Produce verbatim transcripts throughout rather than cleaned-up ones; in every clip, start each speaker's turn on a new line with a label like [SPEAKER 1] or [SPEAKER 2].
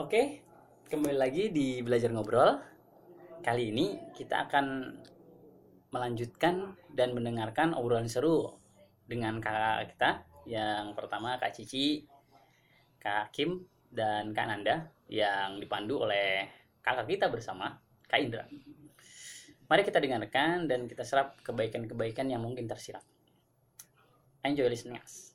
[SPEAKER 1] Oke, kembali lagi di Belajar Ngobrol. Kali ini kita akan melanjutkan dan mendengarkan obrolan seru dengan kakak kita. Yang pertama Kak Cici, Kak Kim, dan Kak Nanda yang dipandu oleh kakak kita bersama, Kak Indra. Mari kita dengarkan dan kita serap kebaikan-kebaikan yang mungkin tersirat. Enjoy listening us.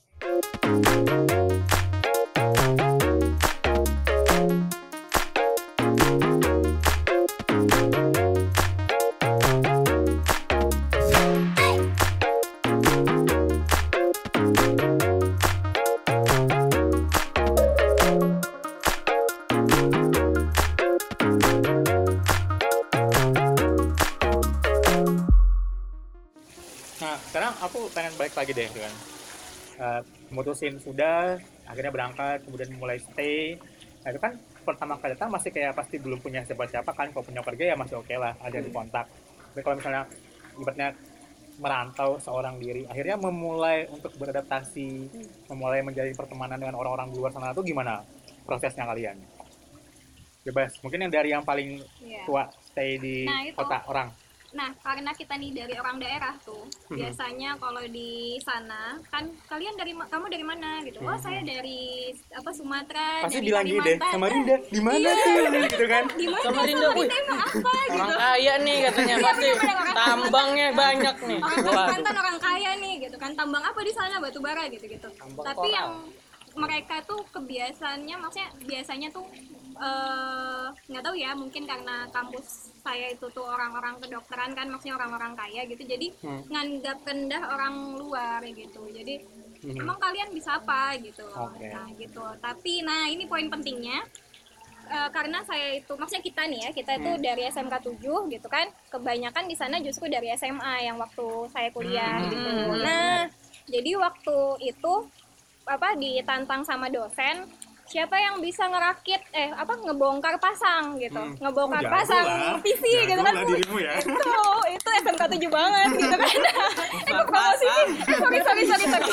[SPEAKER 2] Nah, sekarang aku pengen balik lagi deh kan. Uh, mutusin sudah, akhirnya berangkat, kemudian mulai stay. Nah, itu kan pertama kali datang masih kayak pasti belum punya siapa-siapa kan. Kalau punya keluarga ya masih oke lah, ada di kontak. Tapi kalau misalnya ibaratnya merantau seorang diri, akhirnya memulai untuk beradaptasi, memulai menjalin pertemanan dengan orang-orang di luar sana itu gimana prosesnya kalian? Bebas, mungkin yang dari yang paling
[SPEAKER 3] Iya.
[SPEAKER 2] tua stay di
[SPEAKER 3] Nah, itu.
[SPEAKER 2] kota orang.
[SPEAKER 3] Nah, karena kita nih dari orang daerah tuh,
[SPEAKER 2] Mhm.
[SPEAKER 3] biasanya kalau di sana kan kalian dari ma- kamu dari mana gitu? Oh,
[SPEAKER 2] Mhm.
[SPEAKER 3] saya dari apa Sumatera,
[SPEAKER 2] Pasti
[SPEAKER 3] dari
[SPEAKER 2] bilang gini deh,
[SPEAKER 3] Kalimantan.
[SPEAKER 2] sama Rinda, di mana tuh? Gitu kan?
[SPEAKER 3] Di mana?
[SPEAKER 4] Sama
[SPEAKER 3] Sama
[SPEAKER 4] Rinda, wih.
[SPEAKER 3] Rinda emang apa gitu?
[SPEAKER 4] Orang kaya nih katanya pasti tambangnya banyak nih.
[SPEAKER 3] Orang
[SPEAKER 4] Waduh.
[SPEAKER 3] Kalimantan orang kaya nih gitu kan. Tambang apa di sana? Batu bara gitu-gitu.
[SPEAKER 4] Tambang
[SPEAKER 3] Tapi
[SPEAKER 4] koral.
[SPEAKER 3] yang mereka tuh kebiasaannya maksudnya biasanya tuh eh, nggak tahu ya, mungkin karena kampus saya itu tuh orang-orang kedokteran kan, maksudnya orang-orang kaya gitu, jadi
[SPEAKER 2] Hmm.
[SPEAKER 3] nganggap rendah orang luar gitu. Jadi
[SPEAKER 2] Hmm.
[SPEAKER 3] emang kalian bisa apa gitu.
[SPEAKER 2] Oke.
[SPEAKER 3] Nah gitu. Tapi nah ini poin pentingnya. Eh, karena saya itu maksudnya kita nih ya, kita itu
[SPEAKER 2] Hmm.
[SPEAKER 3] dari S M K tujuh gitu kan, kebanyakan di sana justru dari S M A yang waktu saya kuliah
[SPEAKER 2] Hmm.
[SPEAKER 3] gitu. Nah, jadi waktu itu apa ditantang sama dosen, siapa yang bisa ngerakit eh apa ngebongkar pasang gitu.
[SPEAKER 2] Hmm.
[SPEAKER 3] Ngebongkar
[SPEAKER 2] Oh, jago
[SPEAKER 3] pasang
[SPEAKER 2] lah.
[SPEAKER 3] P C
[SPEAKER 2] Jago
[SPEAKER 3] gitu kan.
[SPEAKER 2] lah dirimu ya.
[SPEAKER 3] Itu itu S M K tujuh banget gitu kan. Itu promosi sih. Sorry sorry sorry sorry.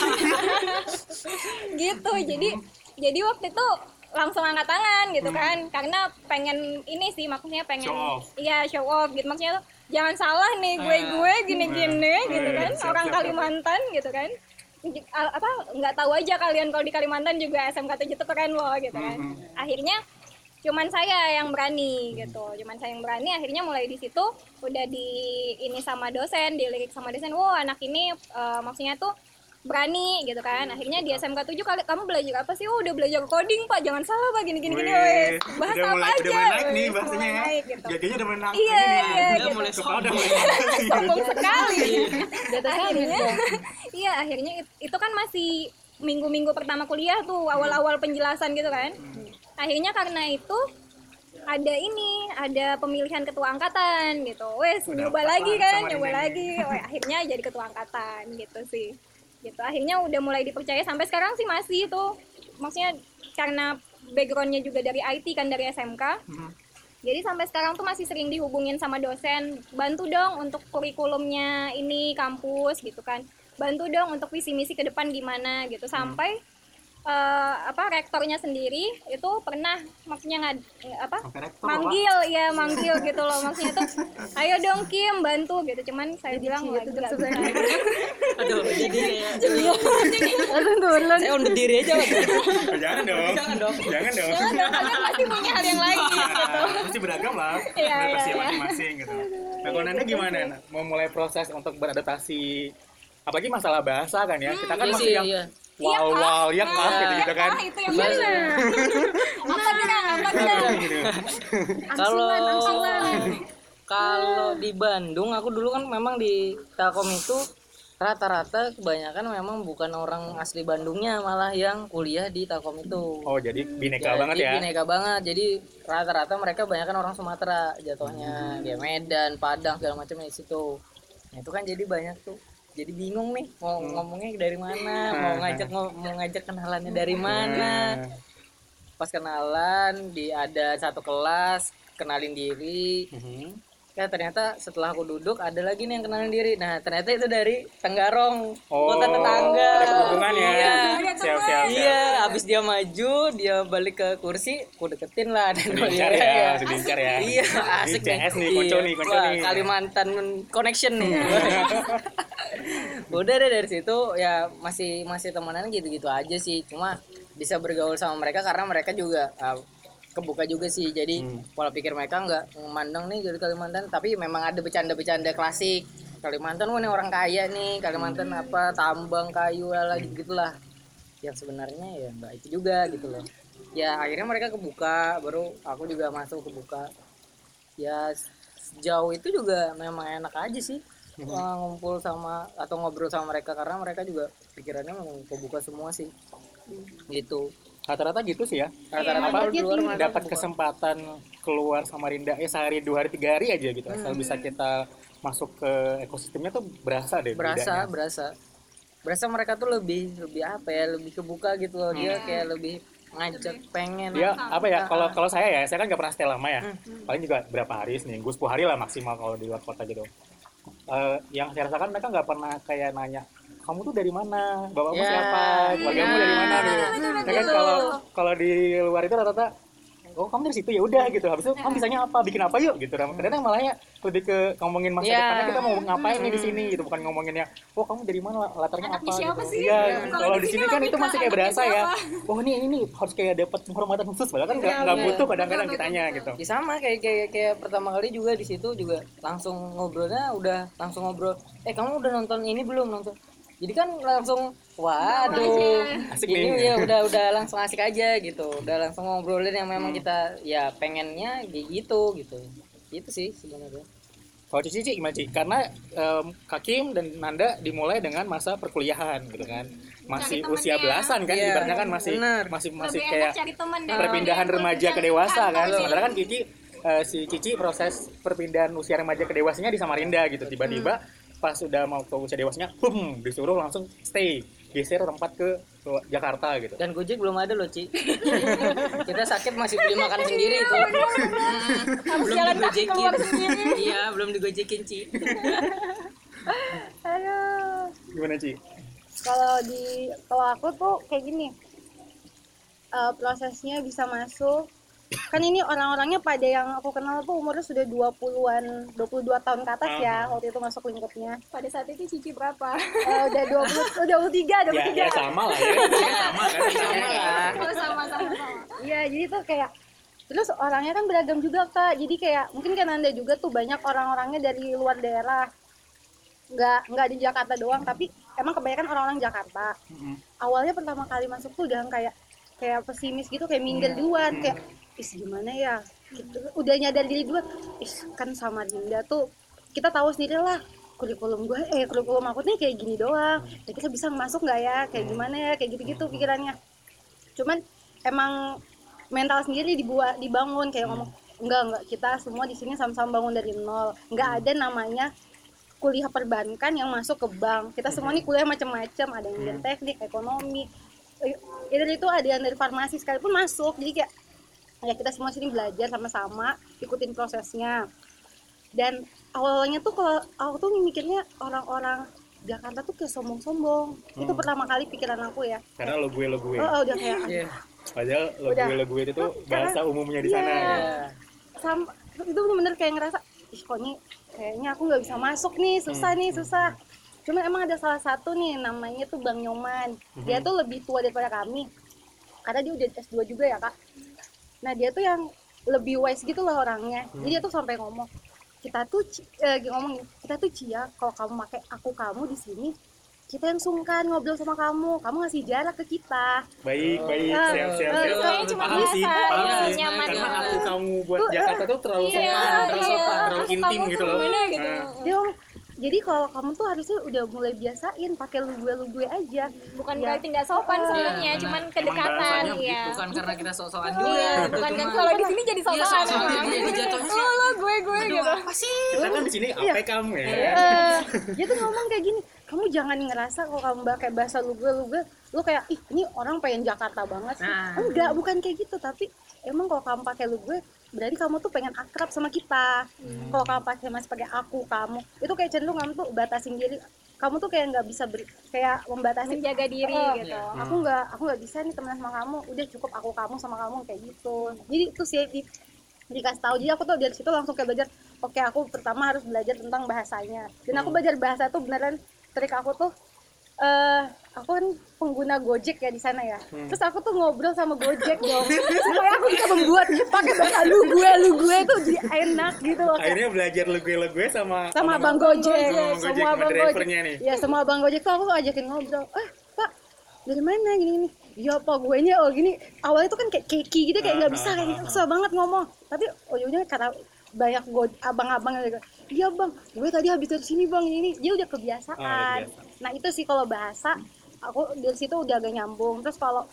[SPEAKER 3] Gitu. Jadi jadi waktu itu langsung angkat tangan gitu kan, karena pengen ini sih, maksudnya pengen
[SPEAKER 2] Show off.
[SPEAKER 3] iya show off gitu, maksudnya tuh jangan salah nih gue gue gini-gini
[SPEAKER 2] Eh,
[SPEAKER 3] gitu
[SPEAKER 2] eh,
[SPEAKER 3] kan,
[SPEAKER 2] siap,
[SPEAKER 3] orang
[SPEAKER 2] siap,
[SPEAKER 3] Kalimantan gitu kan. J- a- apa nggak tahu aja kalian kalau di Kalimantan juga S M K tujuh itu keren loh gitu kan.
[SPEAKER 2] Mhm.
[SPEAKER 3] Akhirnya cuman saya yang berani gitu, cuman saya yang berani. Akhirnya mulai di situ udah di ini sama dosen, dilirik sama dosen, wow anak ini eh, maksudnya tuh berani gitu kan. Akhirnya di S M K tujuh kali kamu belajar apa sih? Oh udah belajar coding pak, jangan salah pak, gini gini gini.
[SPEAKER 2] Wih,
[SPEAKER 3] Wes bahas
[SPEAKER 2] udah
[SPEAKER 3] apa
[SPEAKER 2] mulai,
[SPEAKER 3] aja?
[SPEAKER 2] udah mulai naik nih
[SPEAKER 3] Wes,
[SPEAKER 2] bahasanya
[SPEAKER 3] mulai
[SPEAKER 2] ya.
[SPEAKER 3] naik, gitu.
[SPEAKER 2] Jadinya udah mulai naik.
[SPEAKER 3] Iya,
[SPEAKER 2] ini nih.
[SPEAKER 3] iya,
[SPEAKER 4] Udah
[SPEAKER 3] gitu.
[SPEAKER 4] mulai
[SPEAKER 2] Kepala udah
[SPEAKER 4] sombong.
[SPEAKER 2] mulai naik sih.
[SPEAKER 3] Sombong sekali.
[SPEAKER 4] Jatuh
[SPEAKER 3] Akhirnya, iya akhirnya it- itu kan masih minggu-minggu pertama kuliah tuh, awal-awal penjelasan gitu kan. Akhirnya karena itu ada ini, ada pemilihan ketua angkatan gitu. Wes
[SPEAKER 2] Udah
[SPEAKER 3] nyoba
[SPEAKER 2] pas
[SPEAKER 3] lagi
[SPEAKER 2] lah
[SPEAKER 3] kan,
[SPEAKER 2] sama
[SPEAKER 3] nyoba
[SPEAKER 2] Rinda
[SPEAKER 3] lagi. Weh, akhirnya jadi ketua angkatan gitu sih. Gitu. Akhirnya udah mulai dipercaya, sampai sekarang sih masih itu. Maksudnya karena backgroundnya juga dari I T kan, dari S M K.
[SPEAKER 2] Mhm.
[SPEAKER 3] Jadi sampai sekarang tuh masih sering dihubungin sama dosen, bantu dong untuk kurikulumnya ini kampus gitu kan. Bantu dong untuk visi misi ke depan gimana gitu. Sampai eh, apa rektornya sendiri itu pernah maksudnya ngad, apa
[SPEAKER 2] Sampai rektor,
[SPEAKER 3] manggil ya manggil gitu loh, maksudnya tuh ayo dong Kim bantu gitu. Cuman saya bilang lagi nggak bisa.
[SPEAKER 4] Aduh, jadi kayak
[SPEAKER 3] Langsung turun.
[SPEAKER 4] saya on berdiri aja Pak.
[SPEAKER 2] Pak. Oh, jangan dong.
[SPEAKER 4] Jangan dong.
[SPEAKER 2] Jangan dong.
[SPEAKER 3] Jangan dong, kalian pasti punya hal yang lain gitu.
[SPEAKER 2] Pasti beragam lah.
[SPEAKER 3] Iya,
[SPEAKER 2] Adaptasi
[SPEAKER 3] iya, iya.
[SPEAKER 2] masing-masing gitu. Nah, kalau Nanda gimana? Nak? Mau mulai proses untuk beradaptasi, apalagi masalah bahasa kan ya. Kita kan
[SPEAKER 4] Iya
[SPEAKER 2] masih
[SPEAKER 4] sih,
[SPEAKER 2] yang
[SPEAKER 4] iya.
[SPEAKER 3] Iya,
[SPEAKER 2] wow
[SPEAKER 3] Kak.
[SPEAKER 2] wow ya
[SPEAKER 3] Nah,
[SPEAKER 2] kak gitu
[SPEAKER 3] iya,
[SPEAKER 2] gitu kan.
[SPEAKER 3] Kak, itu yang mana? Apa bilang? Apa bilang?
[SPEAKER 2] Gitu.
[SPEAKER 4] Kalau
[SPEAKER 3] angsuran.
[SPEAKER 4] kalau di Bandung, aku dulu kan memang di Telkom itu rata-rata kebanyakan memang bukan orang asli Bandungnya, malah yang kuliah di Telkom itu.
[SPEAKER 2] Oh, jadi bineka
[SPEAKER 4] Jadi
[SPEAKER 2] banget ya.
[SPEAKER 4] bineka banget. Jadi rata-rata mereka kebanyakan orang Sumatera jatuhnya, kayak Medan, Padang segala macam di situ. Nah, itu kan jadi banyak tuh. Jadi bingung nih mau ngomongnya dari mana, mau ngajak mau ngajak kenalannya dari mana.
[SPEAKER 2] Nah,
[SPEAKER 4] Pas kenalan di ada satu kelas, kenalin diri.
[SPEAKER 2] mhm.
[SPEAKER 4] Ya ternyata setelah aku duduk ada lagi nih yang kenalin diri. Nah ternyata itu dari Tenggarong,
[SPEAKER 2] Oh,
[SPEAKER 4] kota tetangga.
[SPEAKER 2] ada hubungan ya.
[SPEAKER 4] Iya.
[SPEAKER 2] Siap, siap, siap.
[SPEAKER 4] Iya, abis dia maju, dia balik ke kursi, aku deketin lah dan
[SPEAKER 2] Diincar
[SPEAKER 4] dia-
[SPEAKER 2] ya, masih diincar ya.
[SPEAKER 4] Iya, asik
[SPEAKER 2] Ini C S nih, konco
[SPEAKER 4] Iya.
[SPEAKER 2] nih, konco
[SPEAKER 4] Wah,
[SPEAKER 2] nih.
[SPEAKER 4] Kalimantan connection nih. Udah deh dari situ ya masih masih temenan gitu-gitu aja sih. Cuma bisa bergaul sama mereka karena mereka juga uh, kebuka juga sih. Jadi
[SPEAKER 2] Hmm.
[SPEAKER 4] pola pikir mereka nggak memandang nih dari Kalimantan, tapi memang ada bercanda-bercanda klasik. Kalimantan wah nih orang kaya nih, Kalimantan apa tambang kayu lah gitu gitulah. Yang sebenarnya ya nggak itu juga gitu loh. Ya akhirnya mereka kebuka, baru aku juga masuk kebuka. Ya sejauh itu juga memang enak aja sih. uh, ngumpul sama atau ngobrol sama mereka karena mereka juga pikirannya memang kebuka semua sih gitu.
[SPEAKER 2] Rata-rata gitu sih ya.
[SPEAKER 4] Rata-rata
[SPEAKER 2] Apa,
[SPEAKER 4] kalau di luar mereka
[SPEAKER 2] dapat
[SPEAKER 4] kebuka.
[SPEAKER 2] kesempatan keluar Samarinda eh sehari dua hari tiga hari aja gitu asal bisa kita masuk ke ekosistemnya tuh berasa deh
[SPEAKER 4] berasa
[SPEAKER 2] bedanya.
[SPEAKER 4] berasa berasa mereka tuh lebih lebih apa ya lebih kebuka gitu loh. Dia kayak lebih ngajak pengen
[SPEAKER 2] Dia apa ya,
[SPEAKER 4] Ah,
[SPEAKER 2] kalau
[SPEAKER 4] ah.
[SPEAKER 2] kalau saya ya saya kan nggak pernah stay lama ya, paling juga berapa hari, seminggu sepuluh hari lah maksimal kalau di luar kota gitu. Eh, yang saya rasakan mereka nggak pernah kayak nanya kamu tuh dari mana, bapakmu
[SPEAKER 4] Ya,
[SPEAKER 2] siapa, keluargamu dari mana gitu. Ya kan kalau kalau di luar itu rata-rata oh kamu dari situ ya udah gitu, habis itu kamu bisanya apa, bikin apa yuk gitu. Kadang malahnya lebih ke ngomongin masa
[SPEAKER 4] Ya.
[SPEAKER 2] depannya, kita mau ngapain nih di sini gitu, bukan ngomonginnya oh kamu dari mana, latarnya
[SPEAKER 5] Anaknya
[SPEAKER 2] apa
[SPEAKER 5] siapa
[SPEAKER 2] gitu.
[SPEAKER 5] sih?
[SPEAKER 2] Iya,
[SPEAKER 5] Ya.
[SPEAKER 2] kalau di sini kan itu masih kayak berasa ya, oh ini ini harus kayak dapat penghormatan khusus, padahal kan nggak
[SPEAKER 4] Iya,
[SPEAKER 2] nggak
[SPEAKER 4] iya.
[SPEAKER 2] butuh kadang-kadang kitanya gitu.
[SPEAKER 4] Ya sama kayak kayak kayak pertama kali juga di situ juga langsung ngobrolnya udah langsung ngobrol. Eh kamu udah nonton ini belum nonton? Jadi kan langsung waduh
[SPEAKER 2] Asik
[SPEAKER 4] ini
[SPEAKER 2] nih.
[SPEAKER 4] ya udah udah langsung asik aja gitu. Udah langsung ngobrolin yang memang kita ya pengennya kayak gitu gitu. Itu sih sebenarnya.
[SPEAKER 2] Kalau Cici Cici gimana Ci? Karena em, Kak Kim dan Nanda dimulai dengan masa perkuliahan gitu kan, masih
[SPEAKER 5] Cari
[SPEAKER 2] usia
[SPEAKER 5] temennya.
[SPEAKER 2] belasan kan,
[SPEAKER 4] Iya,
[SPEAKER 2] ibaratnya kan masih
[SPEAKER 4] bener.
[SPEAKER 2] masih masih
[SPEAKER 5] Lebih
[SPEAKER 2] kayak
[SPEAKER 5] enak cari teman deh.
[SPEAKER 2] perpindahan
[SPEAKER 5] Daripada
[SPEAKER 2] remaja ke
[SPEAKER 5] cari
[SPEAKER 2] dewasa kan.
[SPEAKER 5] kantor sih.
[SPEAKER 2] Sementara kan Cici eh, si Cici proses perpindahan usia remaja ke dewasanya di Samarinda gitu. Tiba-tiba pas udah mau ke usia dewasanya, bum, disuruh langsung stay, geser tempat ke, ke Jakarta gitu.
[SPEAKER 4] Dan Gojek belum ada loh, Ci. Kita sakit masih beli makan sendiri itu. Mm, belum
[SPEAKER 3] jalan kaki
[SPEAKER 4] digojekin.
[SPEAKER 3] keluar sendiri.
[SPEAKER 4] Iya, belum digojekin, Ci.
[SPEAKER 3] Aduh.
[SPEAKER 2] Gimana Ci?
[SPEAKER 6] Kalau di kalau aku tuh kayak gini, eh, prosesnya bisa masuk kan ini orang-orangnya pada yang aku kenal tuh umurnya sudah dua puluhan dua puluh dua tahun ke atas ya waktu itu masuk lingkupnya.
[SPEAKER 3] Pada saat itu Cici berapa?
[SPEAKER 6] Eh, udah dua puluh dua puluh tiga dua
[SPEAKER 2] Ya,
[SPEAKER 6] puluh tiga
[SPEAKER 2] ya sama lah ya. Ya, sama kan, sama lah.
[SPEAKER 3] Oh, sama-sama.
[SPEAKER 6] Iya, jadi tuh kayak terus orangnya kan beragam juga Kak. Jadi kayak mungkin kan Anda juga tuh banyak orang-orangnya dari luar daerah. Nggak nggak di Jakarta doang, tapi emang kebanyakan orang-orang Jakarta. Awalnya pertama kali masuk tuh udah kayak kayak pesimis gitu, kayak minder duluan, kayak is gimana ya? Gitu. Udah nyadar diri duluan, is kan Samarinda tuh kita tahu sendiri lah kurikulum gue eh kurikulum aku nih kayak gini doang. Ya kita bisa masuk nggak ya? Kayak gimana ya? Kayak gitu-gitu pikirannya. Cuman emang mental sendiri dibuat dibangun kayak ngomong enggak enggak kita semua di sini sama-sama bangun dari nol. Enggak ada namanya kuliah perbankan yang masuk ke bank. Kita semua nih kuliah macam-macam, ada yang dari teknik, ekonomi. Eh, Itu itu ada yang dari farmasi sekalipun masuk. Jadi kayak ya kita semua sini belajar sama-sama, ikutin prosesnya. Dan awalnya tuh kalau aku tuh mikirnya orang-orang Jakarta tuh kayak sombong-sombong. Itu pertama kali pikiran aku ya.
[SPEAKER 2] Karena lo gue lo gue.
[SPEAKER 6] Oh, oh, udah kayak
[SPEAKER 4] Iya.
[SPEAKER 2] Padahal lo
[SPEAKER 6] Udah.
[SPEAKER 2] gue lo gue itu tuh bahasa umumnya di sana.
[SPEAKER 6] Iya.
[SPEAKER 2] Ya.
[SPEAKER 6] sama itu bener-bener kayak ngerasa ih kok nih kayaknya aku nggak bisa masuk nih susah nih susah. Cuma emang ada salah satu nih namanya tuh Bang Nyoman. Dia tuh lebih tua daripada kami karena dia udah S dua juga ya Kak. Nah dia tuh yang lebih wise gitu loh orangnya. Jadi dia tuh sampai ngomong kita tuh Ci- eh, ngomong kita tuh Cia kalau kamu pakai aku kamu di sini kita yang sungkan ngobrol sama kamu, kamu ngasih jarak ke kita.
[SPEAKER 2] Baik, baik,
[SPEAKER 6] Ah,
[SPEAKER 2] siap, siap,
[SPEAKER 6] ah,
[SPEAKER 2] siap.
[SPEAKER 3] Kayaknya cuma
[SPEAKER 2] Paham sih,
[SPEAKER 3] biasa,
[SPEAKER 2] paham
[SPEAKER 3] iya,
[SPEAKER 2] sih.
[SPEAKER 3] nyaman
[SPEAKER 2] Karena
[SPEAKER 3] banget.
[SPEAKER 2] aku kamu buat Jakarta tuh terlalu
[SPEAKER 3] Iya,
[SPEAKER 2] sopan, terlalu
[SPEAKER 3] iya.
[SPEAKER 2] sopan, terlalu
[SPEAKER 3] Aku
[SPEAKER 2] intim
[SPEAKER 3] kamu
[SPEAKER 2] gitu
[SPEAKER 3] tuh
[SPEAKER 2] loh.
[SPEAKER 3] gimana gitu.
[SPEAKER 2] Nah,
[SPEAKER 6] Dia ngomong, jadi kalau kamu tuh harusnya udah mulai biasain pakai lu gue lu gue aja.
[SPEAKER 3] Bukan
[SPEAKER 6] Ya.
[SPEAKER 3] berarti nggak sopan sebenarnya,
[SPEAKER 4] benar.
[SPEAKER 3] cuman
[SPEAKER 2] bahasanya
[SPEAKER 3] kedekatan
[SPEAKER 2] begitu,
[SPEAKER 3] ya.
[SPEAKER 4] Bukan karena kita sok-sokan
[SPEAKER 3] Iya,
[SPEAKER 4] juga. gitu,
[SPEAKER 3] bukan kan
[SPEAKER 4] cuma-
[SPEAKER 3] kalau di sini jadi
[SPEAKER 4] Iya,
[SPEAKER 3] sosokan.
[SPEAKER 4] sok-sokan jadi jatuhnya
[SPEAKER 3] Oh, lo gue gue
[SPEAKER 4] Aduh,
[SPEAKER 3] gitu.
[SPEAKER 4] apa sih?
[SPEAKER 2] Kita kan di sini
[SPEAKER 6] Iya.
[SPEAKER 2] apa kamu ya?
[SPEAKER 6] Eh, dia tuh ngomong kayak gini, kamu jangan ngerasa kalau kamu pakai bahasa lu gue lu gue lu kayak ih ini orang pengen Jakarta banget sih.
[SPEAKER 4] Nah.
[SPEAKER 6] Enggak, bukan kayak gitu, tapi emang kalau kamu pakai lu gue berarti kamu tuh pengen akrab sama kita.
[SPEAKER 2] Hmm.
[SPEAKER 6] Kalau kamu pakai masih pakai aku kamu, itu kayak cenderung kamu tuh batasin diri. Kamu tuh kayak nggak bisa ber, kayak membatasi
[SPEAKER 3] Menjaga diri
[SPEAKER 6] Oh,
[SPEAKER 3] gitu.
[SPEAKER 2] Hmm.
[SPEAKER 6] aku nggak aku nggak bisa nih temenan sama kamu, udah cukup aku kamu sama kamu kayak gitu. Jadi itu sih di, dikasih tahu, jadi aku tuh dari situ langsung kayak belajar, oke aku pertama harus belajar tentang bahasanya, dan aku belajar bahasa tuh beneran trik aku tuh eh aku kan pengguna Gojek ya di sana ya, terus aku tuh ngobrol sama Gojek dong supaya aku bisa membuat pakai bahasa lu gue lu gue tuh jadi enak gitu loh.
[SPEAKER 2] Akhirnya belajar lu gue lu gue sama
[SPEAKER 6] Sama abang Gojek,
[SPEAKER 2] sama Gojek,
[SPEAKER 6] semua
[SPEAKER 2] sama
[SPEAKER 6] abang Gojek.
[SPEAKER 2] drivernya nih.
[SPEAKER 6] Ya semua abang Gojek tuh aku tuh ajakin ngobrol. Eh Pak, dari mana gini gini? Iya Pak, gue nya oh gini. Awalnya tuh kan kayak keki gitu, kayak nggak bisa, kayak susah banget ngomong. Tapi ujungnya karena banyak go- abang-abang yang gitu, iya bang, gue tadi habis dari sini bang ini, dia udah kebiasaan.
[SPEAKER 2] Oh, kebiasaan.
[SPEAKER 6] Nah itu sih kalau bahasa, aku dari situ udah agak nyambung. Terus kalau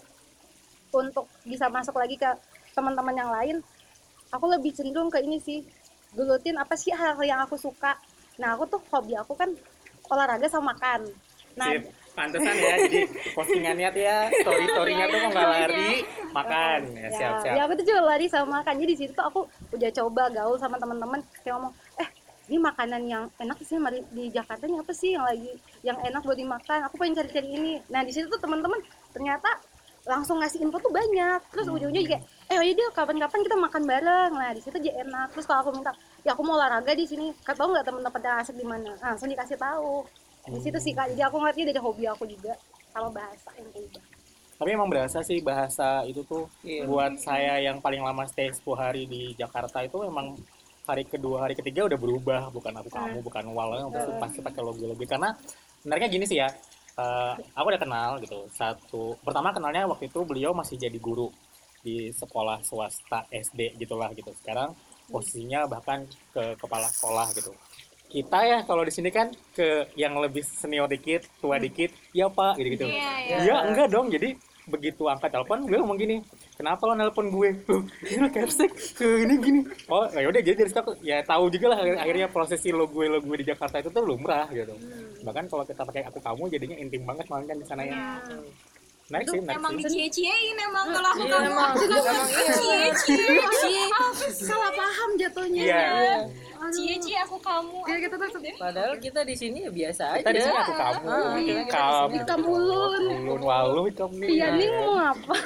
[SPEAKER 6] untuk bisa masuk lagi ke teman-teman yang lain, aku lebih cenderung ke ini sih, gelutin apa sih hal yang aku suka. Nah aku tuh hobi aku kan olahraga sama makan. Nah
[SPEAKER 2] Sip. Pantesan ya, jadi postingannya tuh ya, story-storynya tuh kok nggak lari, makan. Ya, siap-siap.
[SPEAKER 6] ya aku tuh juga lari sama makan. Jadi di situ tuh aku udah coba gaul sama teman-teman, kayak ngomong, eh ini makanan yang enak sih di Jakarta ini apa sih yang lagi yang enak buat dimakan, aku pengen cari-cari ini. Nah di situ tuh teman-teman ternyata langsung ngasih info tuh banyak. Terus ujungnya kayak eh ya dia kapan-kapan kita makan bareng. Nah di situ aja enak. Terus kalau aku minta ya aku mau olahraga di sini, tahu nggak teman-teman yang asik di mana, nah, langsung dikasih tahu. Di situ sih Kak, jadi aku ngerti dari hobi aku juga sama bahasa yang kayak gitu.
[SPEAKER 2] Tapi emang berasa sih bahasa itu tuh
[SPEAKER 4] Iya.
[SPEAKER 2] buat saya yang paling lama stay sepuluh hari di Jakarta itu memang hari kedua, hari ketiga udah berubah. Bukan aku kamu, bukan walnya, pasti pasti pakai logo-logo. Karena menariknya gini sih ya, eh, aku udah kenal gitu. Satu, pertama kenalnya waktu itu beliau masih jadi guru di sekolah swasta S D gitulah gitu. Sekarang posisinya bahkan ke kepala sekolah gitu. Kita ya kalau di sini kan ke yang lebih senior dikit, tua dikit, ya Pak, gitu-gitu.
[SPEAKER 3] Iya, iya.
[SPEAKER 2] Iya, enggak dong. Jadi begitu angkat telepon, gue ngomong gini, kenapa lo nelpon gue? Loh, ini lo capsek ke ini gini. Oh, ya udah jadi dari situ aku ya tahu juga lah akhirnya prosesi lo gue lo gue di Jakarta itu tuh lumrah gitu. Bahkan kalau kita pakai aku kamu jadinya intim banget malah kan di sana ya. Menarik sih, menarik
[SPEAKER 3] Emang
[SPEAKER 2] sih.
[SPEAKER 3] dicie-ciein emang kalau aku
[SPEAKER 4] Iya,
[SPEAKER 3] kamu
[SPEAKER 4] emang emang iya.
[SPEAKER 3] cie-cie
[SPEAKER 6] Salah paham jatuhnya.
[SPEAKER 2] Iya.
[SPEAKER 3] cie-cie aku kamu.
[SPEAKER 6] Ya kita tuh
[SPEAKER 4] Padahal kita di sini ya biasa
[SPEAKER 2] Kita di
[SPEAKER 4] aja.
[SPEAKER 2] sini aku kamu,
[SPEAKER 4] Ah, kita- kita
[SPEAKER 2] kamu,
[SPEAKER 4] di sini
[SPEAKER 6] kamu ulun.
[SPEAKER 2] ulun walu kamu nih.
[SPEAKER 6] Iya nih mau apa?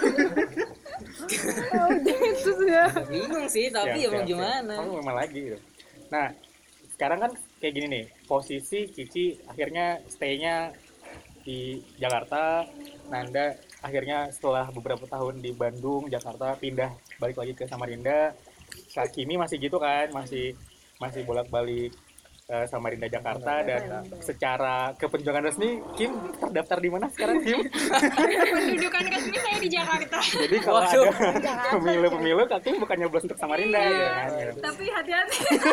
[SPEAKER 6] Oh gitu sih ya.
[SPEAKER 4] Bingung sih, tapi ya mau gimana?
[SPEAKER 2] Kamu memang lagi gitu. Nah, sekarang kan kayak gini nih, posisi Cici akhirnya stay-nya di Jakarta, Nanda akhirnya setelah beberapa tahun di Bandung, Jakarta pindah balik lagi ke Samarinda. Kak Kimi masih gitu kan, masih masih bolak-balik eh, Samarinda Jakarta, dan secara kepenjualan resmi Kim terdaftar di mana sekarang Kim?
[SPEAKER 3] Pendudukan resmi saya di Jakarta.
[SPEAKER 2] Jadi kalau ada pemilu-pemilu Kak Kim bukannya nyoblos untuk Samarinda
[SPEAKER 3] Iya.
[SPEAKER 2] ya kan. gitu.
[SPEAKER 3] Tapi hati-hati.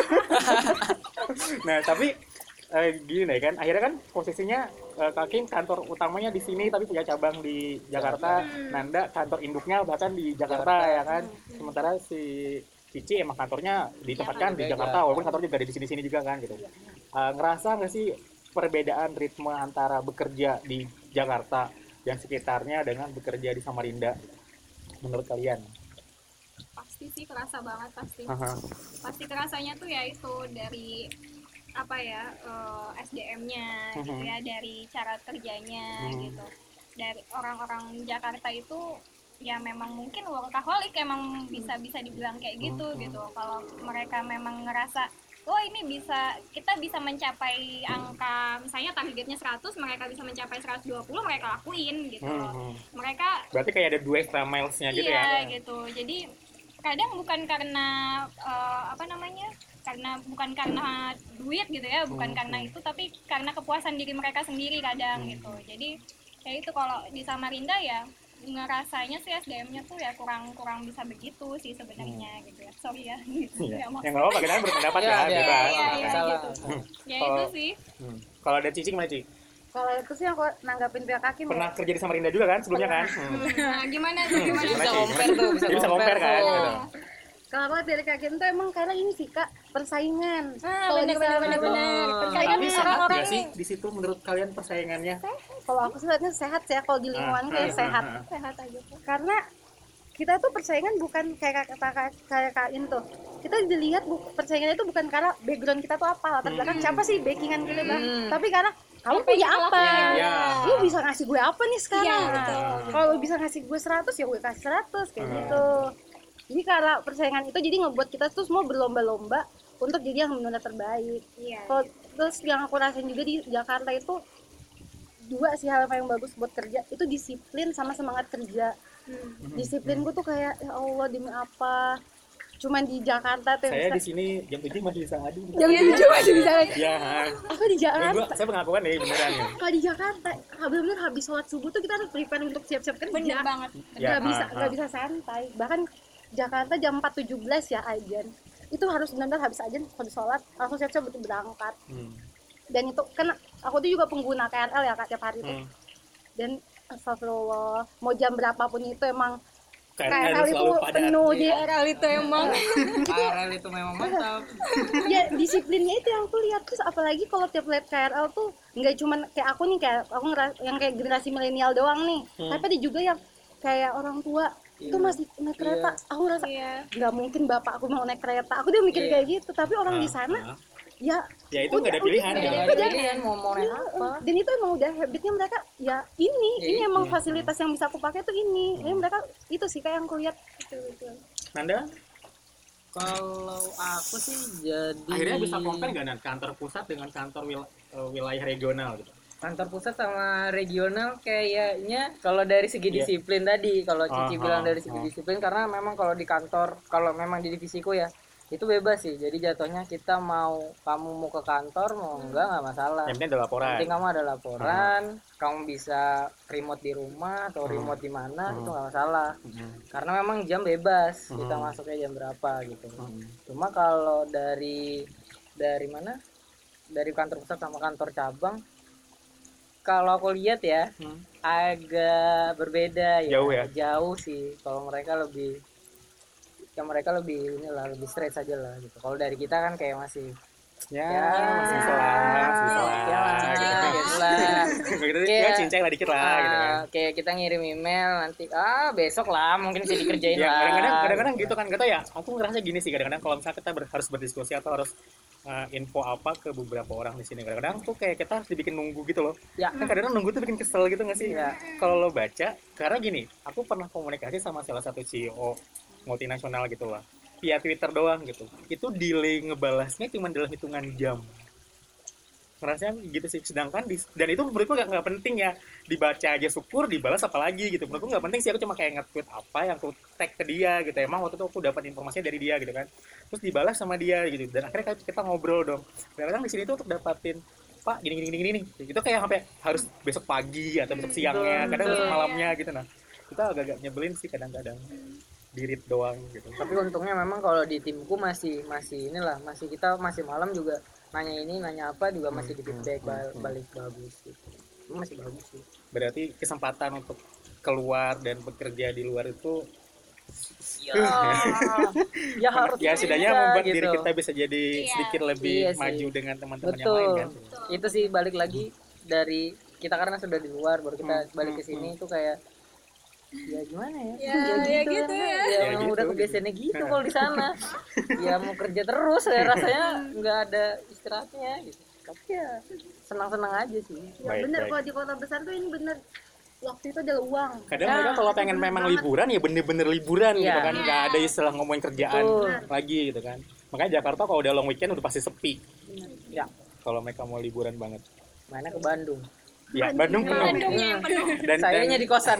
[SPEAKER 2] Nah, tapi eh, gini deh kan, akhirnya kan posisinya eh, Kak Kim kantor utamanya di sini tapi punya cabang di Jakarta. Nanda kantor induknya bahkan di Jakarta ya kan. Sementara si Cici emang kantornya ditempatkan di Jakarta, walaupun kantornya juga ada di sini-sini juga kan gitu. Eh, ngerasa nggak sih perbedaan ritme antara bekerja di Jakarta dan sekitarnya dengan bekerja di Samarinda menurut kalian?
[SPEAKER 3] Pasti sih kerasa banget pasti.
[SPEAKER 2] Haha.
[SPEAKER 3] Pasti kerasanya tuh ya itu dari apa ya eh, S D M-nya gitu
[SPEAKER 2] Mhm.
[SPEAKER 3] ya, dari cara kerjanya
[SPEAKER 2] Mhm.
[SPEAKER 3] gitu. Dari orang-orang Jakarta itu ya memang mungkin workaholic, emang bisa bisa dibilang kayak gitu
[SPEAKER 2] Mhm.
[SPEAKER 3] gitu. Kalau mereka memang ngerasa oh ini bisa, kita bisa mencapai angka misalnya targetnya seratus, mereka bisa mencapai seratus dua puluh, mereka lakuin gitu loh.
[SPEAKER 2] Mhm.
[SPEAKER 3] Mereka
[SPEAKER 2] Berarti kayak ada dua extra miles-nya gitu
[SPEAKER 3] iya
[SPEAKER 2] ya?
[SPEAKER 3] gitu. Jadi kadang bukan karena eh, apa namanya, karena bukan karena duit gitu ya, bukan
[SPEAKER 2] Hmm.
[SPEAKER 3] karena itu, tapi karena kepuasan diri mereka sendiri kadang gitu. Jadi ya itu, kalau di Samarinda ya ngerasanya sih S D M-nya tuh ya kurang kurang bisa begitu sih sebenarnya gitu ya. Sorry ya. Gitu.
[SPEAKER 2] Iya.
[SPEAKER 3] Nggak mau-
[SPEAKER 2] Yang nggak apa-apa, kita kan berpendapat
[SPEAKER 4] Iya,
[SPEAKER 2] ya,
[SPEAKER 4] iya,
[SPEAKER 2] bebas.
[SPEAKER 3] iya,
[SPEAKER 2] Nggak
[SPEAKER 3] iya,
[SPEAKER 2] masalah.
[SPEAKER 3] gitu. Ya
[SPEAKER 2] Kalau-
[SPEAKER 3] itu sih.
[SPEAKER 2] Hmm. Kalau ada Cici gimana Cici?
[SPEAKER 6] Kalau itu sih aku nanggapin pihak kaki
[SPEAKER 2] Pernah kerja di Samarinda juga kan sebelumnya kan? Hmm.
[SPEAKER 3] Nah, gimana tuh gimana?
[SPEAKER 4] Bisa
[SPEAKER 2] Gimana, Ci?
[SPEAKER 4] compare tuh, bisa
[SPEAKER 2] Jadi bisa
[SPEAKER 4] compare
[SPEAKER 2] compare kan?
[SPEAKER 4] tuh.
[SPEAKER 2] Gitu.
[SPEAKER 6] Kalau aku lihat dari Kak Gen tuh emang karena ini sih Kak, persaingan.
[SPEAKER 3] Ah,
[SPEAKER 6] Kalau
[SPEAKER 3] bener
[SPEAKER 6] di
[SPEAKER 3] bener
[SPEAKER 6] sana
[SPEAKER 3] bener
[SPEAKER 6] tuh-
[SPEAKER 3] bener.
[SPEAKER 4] Oh.
[SPEAKER 3] Persaingan
[SPEAKER 2] Tapi sehat
[SPEAKER 3] orang-orang
[SPEAKER 2] nggak sih
[SPEAKER 3] ini
[SPEAKER 2] di situ menurut kalian persaingannya?
[SPEAKER 6] Kalau aku sih lihatnya sehat ya, kalau di lingkungan
[SPEAKER 2] Ah,
[SPEAKER 6] kayak
[SPEAKER 2] ah,
[SPEAKER 6] sehat.
[SPEAKER 2] ah, ah.
[SPEAKER 3] sehat aja tuh.
[SPEAKER 6] Karena kita tuh persaingan bukan kayak kata kayak Kak In tuh. Kita dilihat bu, persaingannya itu bukan karena background kita tuh apa, latar belakang siapa sih backingan kita, Bang.
[SPEAKER 4] Hmm.
[SPEAKER 6] Tapi karena kamu
[SPEAKER 3] Apa
[SPEAKER 6] punya
[SPEAKER 3] yang
[SPEAKER 6] apa?
[SPEAKER 3] lakuin?
[SPEAKER 2] Iya.
[SPEAKER 6] Lu bisa ngasih gue apa nih sekarang?
[SPEAKER 3] Iya, betul.
[SPEAKER 6] Kalau lu bisa ngasih gue seratus ya gue kasih seratus kayak
[SPEAKER 2] Hmm.
[SPEAKER 6] gitu. Jadi karena persaingan itu jadi ngebuat kita tuh semua berlomba-lomba untuk jadi yang benar terbaik.
[SPEAKER 3] Iya.
[SPEAKER 6] Kalau terus yang aku rasain juga di Jakarta itu dua sih hal yang bagus buat kerja itu disiplin sama semangat kerja.
[SPEAKER 3] Hmm.
[SPEAKER 6] Disiplin gue tuh kayak ya Allah demi apa? Cuman di Jakarta tuh
[SPEAKER 2] Saya di
[SPEAKER 6] bisa
[SPEAKER 2] sini jam tujuh masih bisa ngadu.
[SPEAKER 6] jam tujuh masih bisa.
[SPEAKER 2] Iya.
[SPEAKER 6] Aku di
[SPEAKER 2] Ini
[SPEAKER 6] Jakarta.
[SPEAKER 2] gua saya pengakuan nih beneran ya.
[SPEAKER 6] Kalau di Jakarta, benar-benar habis sholat subuh tuh kita harus prepare untuk siap-siap kerja.
[SPEAKER 3] Bener banget.
[SPEAKER 2] Ya,
[SPEAKER 6] Nggak bisa
[SPEAKER 2] ah,
[SPEAKER 6] nggak
[SPEAKER 2] ah.
[SPEAKER 6] bisa santai. Bahkan Jakarta jam empat tujuh belas ya ajan. Itu harus benar-benar habis ajan, habis sholat langsung siap-siap untuk berangkat.
[SPEAKER 2] Hmm.
[SPEAKER 6] Dan itu kan aku tuh juga pengguna K R L ya Kak tiap hari tuh.
[SPEAKER 2] Hmm.
[SPEAKER 6] Dan astagfirullah, mau jam berapapun itu emang K R L
[SPEAKER 2] K R L
[SPEAKER 6] itu
[SPEAKER 2] selalu padat.
[SPEAKER 6] penuh
[SPEAKER 3] Di
[SPEAKER 6] di
[SPEAKER 3] R L itu emang
[SPEAKER 4] K R L itu memang mantap.
[SPEAKER 6] ya disiplinnya itu yang aku lihat. Terus apalagi kalau tiap lihat K R L tuh nggak cuman kayak aku nih, kayak aku ngeras- yang kayak generasi milenial doang nih,
[SPEAKER 2] Hmm.
[SPEAKER 6] tapi ada juga yang kayak orang tua itu
[SPEAKER 4] Iya.
[SPEAKER 6] masih naik kereta. Aku ngerasa
[SPEAKER 3] iya.
[SPEAKER 6] nggak mungkin bapak aku mau naik kereta, aku dia mikir
[SPEAKER 4] Iya.
[SPEAKER 6] kayak gitu. Tapi orang di
[SPEAKER 2] Ah,
[SPEAKER 6] sana
[SPEAKER 2] ah.
[SPEAKER 6] ya
[SPEAKER 2] Ya itu nggak ada pilihan
[SPEAKER 6] udah-
[SPEAKER 2] gitu.
[SPEAKER 4] Nggak ada pilihan mau mau naik apa.
[SPEAKER 6] dan itu emang udah habitnya mereka ya ini
[SPEAKER 4] Iya,
[SPEAKER 6] ini emang
[SPEAKER 2] iya.
[SPEAKER 6] fasilitas yang bisa aku pakai tuh ini ini mereka itu sih kayak yang aku lihat itu itu
[SPEAKER 2] Nanda
[SPEAKER 4] Kalau aku sih jadi
[SPEAKER 2] akhirnya bisa compare nggak Nan kantor pusat dengan kantor wil- eh, wilayah regional gitu?
[SPEAKER 4] kantor pusat sama regional kayaknya kalau dari segi
[SPEAKER 2] Iya.
[SPEAKER 4] disiplin tadi, kalau Cici
[SPEAKER 2] Ah,
[SPEAKER 4] bilang
[SPEAKER 2] ah,
[SPEAKER 4] dari segi
[SPEAKER 2] ah.
[SPEAKER 4] disiplin, karena memang kalau di kantor, kalau memang di divisiku ya itu bebas sih, jadi jatuhnya kita mau kamu mau ke kantor mau enggak nggak masalah.
[SPEAKER 2] Yang penting ada laporan.
[SPEAKER 4] Yang penting kamu ada laporan, kamu bisa remote di rumah atau
[SPEAKER 2] Hmm.
[SPEAKER 4] remote di mana,
[SPEAKER 2] Hmm.
[SPEAKER 4] itu nggak masalah.
[SPEAKER 2] Hmm.
[SPEAKER 4] Karena memang jam bebas, kita
[SPEAKER 2] Hmm.
[SPEAKER 4] masuknya jam berapa gitu.
[SPEAKER 2] Hmm.
[SPEAKER 4] Cuma kalau dari dari mana? Dari kantor pusat sama kantor cabang, kalau aku lihat ya
[SPEAKER 2] Hmm.
[SPEAKER 4] agak berbeda ya.
[SPEAKER 2] Jauh ya?
[SPEAKER 4] Jauh sih. Kalau mereka lebih ya mereka lebih inilah lebih stress aja lah gitu. Kalau dari kita kan kayak masih
[SPEAKER 2] Ya,
[SPEAKER 4] Ya.
[SPEAKER 2] masih bisa lah, masih bisa lah.
[SPEAKER 4] ya lah,
[SPEAKER 2] gitu.
[SPEAKER 4] gitu lah.
[SPEAKER 2] Gitu,
[SPEAKER 4] Kayak-
[SPEAKER 2] ya cincang lah dikit lah gitu kan.
[SPEAKER 4] Ah, kayak kita ngirim email nanti ah besok lah mungkin bisa dikerjain
[SPEAKER 2] Ya,
[SPEAKER 4] lah.
[SPEAKER 2] kadang-kadang kadang-kadang gitu kan kata ya, aku ngerasa gini sih kadang-kadang kalau misalnya kita ber- harus berdiskusi atau harus uh, info apa ke beberapa orang di sini, kadang-kadang tuh kayak kita harus dibikin nunggu gitu loh.
[SPEAKER 4] Ya.
[SPEAKER 2] Kan kadang-kadang nunggu tuh bikin kesel gitu nggak sih?
[SPEAKER 4] Iya.
[SPEAKER 2] Kalau lo baca, karena gini, aku pernah komunikasi sama salah satu C E O multinasional gitu lah, via Twitter doang gitu. Itu delay ngebalasnya cuma dalam hitungan jam. Ngerasanya gitu sih, sedangkan di, dan itu menurutku nggak nggak penting ya, dibaca aja syukur, dibalas apalagi gitu. Menurutku nggak penting sih, aku cuma kayak nge-tweet apa yang aku tag ke dia gitu. Emang waktu itu aku dapat informasinya dari dia gitu kan, terus dibalas sama dia gitu. Dan akhirnya kita ngobrol dong. Kadang-kadang di sini tuh untuk dapatin Pak gini gini gini gini, itu kayak sampai harus besok pagi atau besok siangnya, kadang besok malamnya gitu. Nah kita agak-agak nyebelin sih kadang-kadang, dirit doang gitu.
[SPEAKER 4] Tapi untungnya memang kalau di timku masih masih inilah masih kita masih malam juga nanya ini nanya apa juga masih di feedback
[SPEAKER 2] Hmm,
[SPEAKER 4] bal-
[SPEAKER 2] hmm.
[SPEAKER 4] balik bagus gitu. Masih bagus sih.
[SPEAKER 2] Berarti kesempatan untuk keluar dan bekerja di luar itu
[SPEAKER 4] Ya, ya harus
[SPEAKER 2] ya setidaknya
[SPEAKER 4] bisa,
[SPEAKER 2] membuat
[SPEAKER 4] gitu.
[SPEAKER 2] diri kita bisa jadi
[SPEAKER 3] Iya.
[SPEAKER 2] sedikit lebih
[SPEAKER 4] Iya sih.
[SPEAKER 2] maju dengan teman-teman yang
[SPEAKER 4] Betul.
[SPEAKER 2] lain kan.
[SPEAKER 4] Itu sih balik lagi dari kita karena sudah di luar baru kita
[SPEAKER 2] Hmm,
[SPEAKER 4] balik ke
[SPEAKER 2] hmm,
[SPEAKER 4] sini itu kayak ya gimana ya?
[SPEAKER 3] Ya, ya gitu
[SPEAKER 4] kan.
[SPEAKER 3] ya.
[SPEAKER 4] Ya,
[SPEAKER 2] Ya
[SPEAKER 4] memang
[SPEAKER 2] gitu,
[SPEAKER 4] udah
[SPEAKER 2] gitu.
[SPEAKER 4] kebiasaannya gitu kalau di sana. Ya mau kerja terus ya rasanya nggak ada istirahatnya gitu. Tapi ya senang-senang aja sih.
[SPEAKER 6] ya
[SPEAKER 2] Baik,
[SPEAKER 6] bener
[SPEAKER 2] baik.
[SPEAKER 6] kalau di kota besar tuh ini bener waktu itu adalah uang.
[SPEAKER 2] Kadang
[SPEAKER 4] Ya,
[SPEAKER 2] mereka kalau
[SPEAKER 6] itu
[SPEAKER 2] pengen
[SPEAKER 6] bener
[SPEAKER 2] memang
[SPEAKER 6] banget.
[SPEAKER 2] liburan ya bener-bener liburan
[SPEAKER 4] Iya.
[SPEAKER 2] gitu kan, nggak ada istilah ngomongin kerjaan
[SPEAKER 4] Betul.
[SPEAKER 2] lagi gitu kan. Makanya Jakarta kalau udah long weekend udah pasti sepi.
[SPEAKER 4] Ya,
[SPEAKER 2] Kalau mereka mau liburan banget.
[SPEAKER 4] mana ke Bandung.
[SPEAKER 2] Ya Bandung penuh.
[SPEAKER 3] Bandungnya yang penuh.
[SPEAKER 2] Dan, dan,
[SPEAKER 4] Sayanya di kosan.